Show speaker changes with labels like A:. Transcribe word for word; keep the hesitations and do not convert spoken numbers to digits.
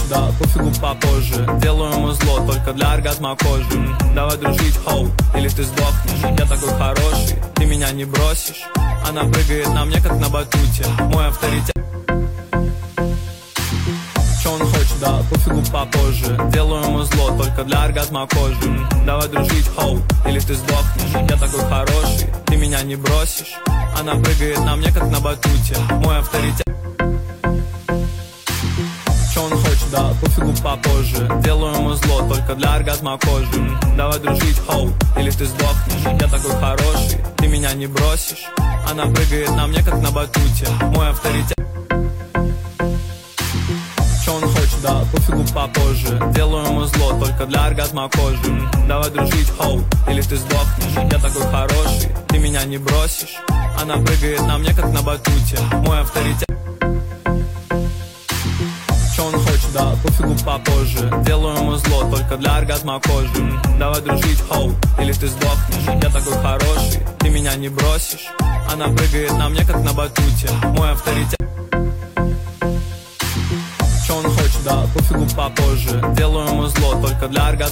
A: да, пофигу попозже. Делаю ему зло, только для оргазма кожи. Давай дружить, хоу, или ты сдохнешь. Я такой хороший, ты меня не бросишь. Она прыгает на мне, как на батуте. Мой авторитет. Что он хочет, да, пофигу попозже. Делаю ему зло, только для оргазма кожи. Давай дружить, хоу, или ты сдохнешь. Я такой хороший, ты меня не бросишь. Она прыгает на мне, как на батуте. Мой авторитет. Что он хочет, да, пофигу попозже. Делаю ему зло, только для оргазма кожи. Давай дружить, хоу, или ты сдохнешь. Я такой хороший, ты меня не бросишь. Она прыгает на мне, как на батуте. Мой авторитет. Что он хочет, да, пофигу попозже. Делаю ему зло, только для оргазма кожи. Давай дружить, хоу, или ты сдохнешь. Я такой хороший, ты меня не бросишь. Она прыгает на мне, как на батуте. Мой авторитет. Что он хочет, да, пофигу попозже. Делаю ему зло, только для оргазма кожи. Давай дружить, хоу, или ты сдохнешь. Я такой хороший, ты меня не бросишь. Она прыгает на мне, как на батуте. Мой авторитет. Что он хочет, да, пофигу попозже. Делаю ему зло, только для оргазма.